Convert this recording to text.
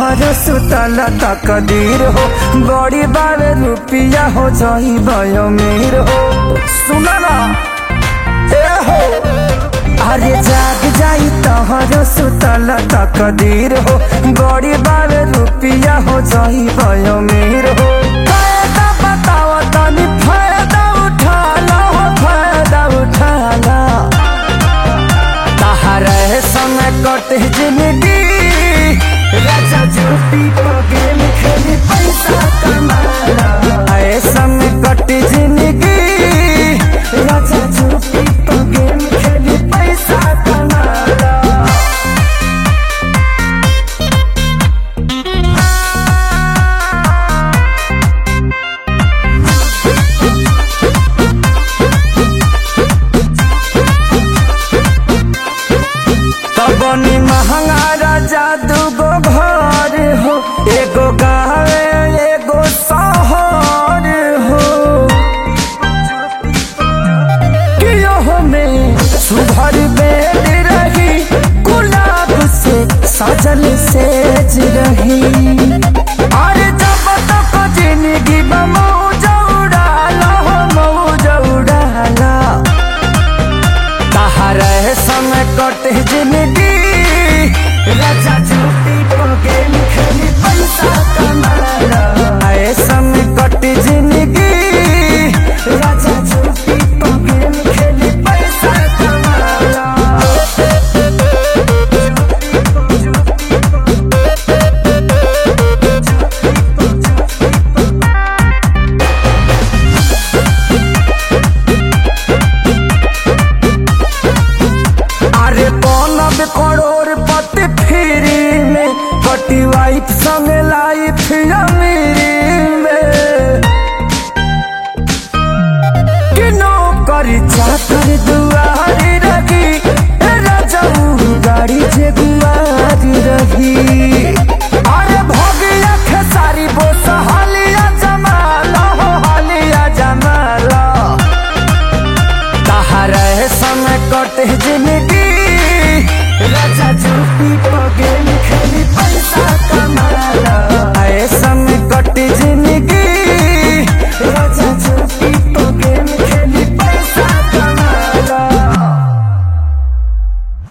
तहरो सुतल तकदीर हो, बड़ी बारे रुपिया हो जाई भयो मीर हो। सुना ना ए हो, अरे जाग जाई तहरो सुतल तकदीर हो, बड़ी बारे रुपिया हो जाई भयो मीर हो। फायदा बताओ तनी फायदा उठा लो, फायदा उठा लो। तहरे समय कटे जिंदगी, राजा झूठी गेम खेली पैसा कमाला। ऐसा में कटी जिंदगी, राजा झूठी गेम खेली पैसा कमाला। तबनी महंगा राजा दूगो घर हो, एगो गाँव एगो शहर हो। कियो में सुभर बेड रही, गुलाब से सजल सेज रही। अरे जब तक जिंदगी मौज उड़ाला, मौज उड़ाला। तहरे समय कटे जिंदगी, राजा झूठी गेम खेली पैसा कमाला। ऐसा में कटी जिंदगी, राजा झूठी गेम खेली पैसा कमाला। अरे बनब करोड़पति फ्री में, कटी वाइफ संग लाइफ